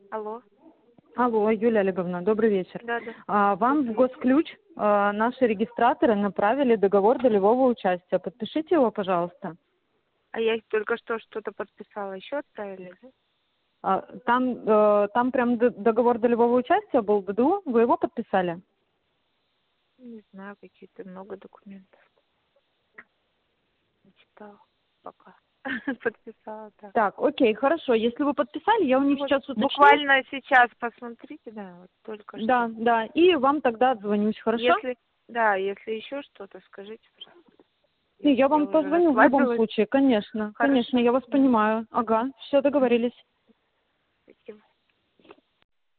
Алло. Алло, Юлия Олеговна, добрый вечер. Да, да. Вам в Госключ наши регистраторы направили договор долевого участия. Подпишите его, пожалуйста. А я только что что-то подписала. Еще отправили? Там прям договор долевого участия был ДДУ. Вы его подписали? Не знаю, какие-то много документов. Не читала пока. Подписала, да. Так, окей, хорошо. Если вы подписали, я у них Вот сейчас уточню. буквально сейчас посмотрите, да, вот только что. Да, да. И вам тогда отзвонюсь, хорошо? Если еще что-то, скажите, пожалуйста. И я вам уже позвоню в любом расслабилась. случае, конечно. Хорошо. Конечно, я вас понимаю. Ага, все, договорились.